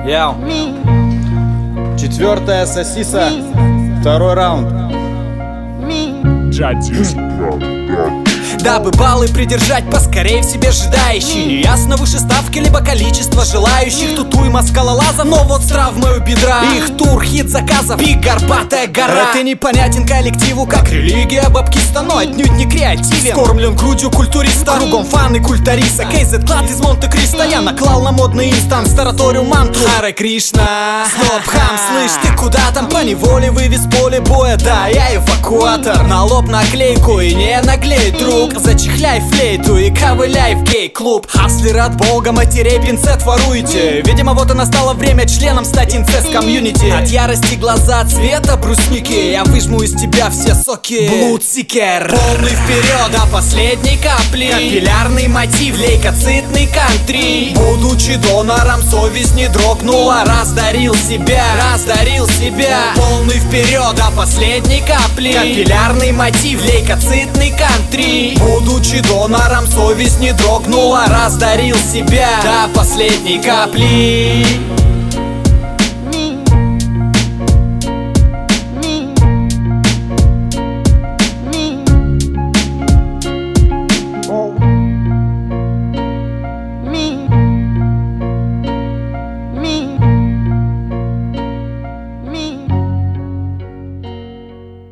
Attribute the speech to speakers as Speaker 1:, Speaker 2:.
Speaker 1: Яу. Четвертая сосиса. Второй раунд.
Speaker 2: Дабы баллы придержать поскорей в себе ждающий. Неясно выше ставки, либо количество желающих. Тут уйма скалолазов, но вот с травмой у бедра. Их тур, хит заказов и горбатая гора. Это непонятен коллективу, как религия баптиста, но отнюдь не креативен. Скормлен грудью культуриста, кругом фаны культариса. KZ клад из Монте-Кристо, я наклал на модный инстанс тараторию мантру. Харе Кришна, стоп, хам, слышь, ты куда там? Поневоле вывез поле боя, да, я эвакуатор. На лоб наклейку и не наглей, друг. Зачехляй флейту и ковыляй в гей-клуб. Хаслеры от бога матерей пинцет воруете. Видимо, вот и настало время членом стать инцест-комьюнити. От ярости глаза цвета брусники. Я выжму из тебя все соки. Блудсикер. Полный вперед до последней капли. Капиллярный мотив, лейкоцитный кантри. Будучи донором, совесть не дрогнула. Раздарил себя. Полный вперед до последней капли. Капиллярный мотив, лейкоцитный кантри. Будучи донором, совесть не дрогнула. Раздарил себя до последней капли.